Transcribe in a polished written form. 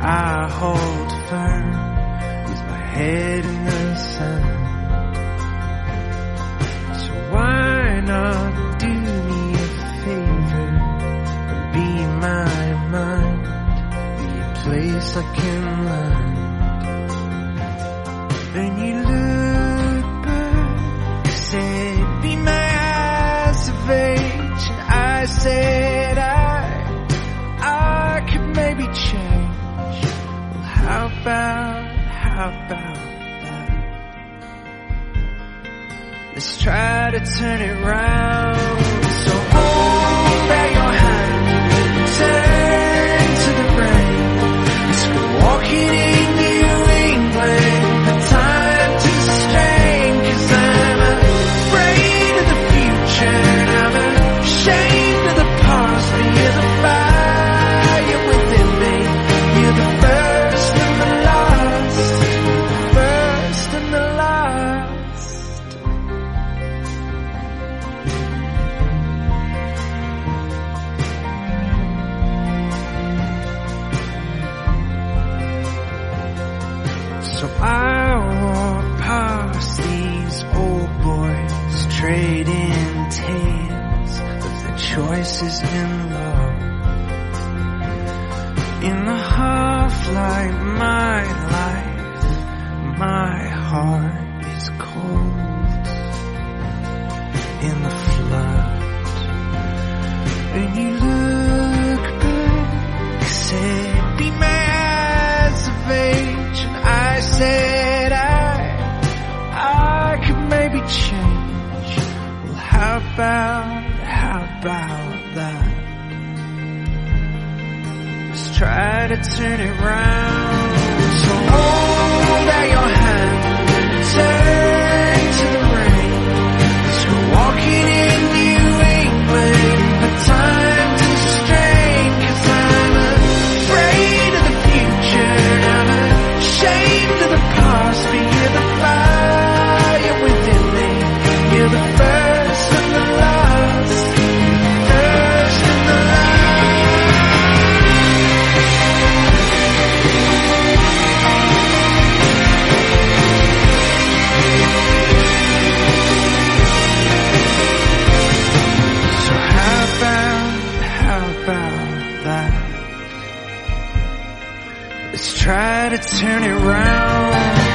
I hold firm with my head in the sun. So why not do me a favor and be my mind, be a place I can land. Then you look back, said be my eyes of age, and I said I could maybe change. Well, how about that? Let's try to turn it round. So hold out your hand, turn to the rain. Let's go walking in New England. The time to strain, 'cause I'm afraid of the future and I'm ashamed of the past. But you're the fire within me. You're the first and the last. The first and the last. So I walk past these old boys trading tales of their choices in love. In the half-light, my life, my heart is cold. In the flood, and you look back, said, be my eyes of age, and I said I could maybe change. Well, how about that? Let's try to turn it round. So hold out your hand, turn to the rain. Let's go walking in New England. The time to strain, 'cause I'm afraid of the future and I'm ashamed of the past. But you're the fire within me. You're the first and the last. First and the So how about that? Let's try to turn it round.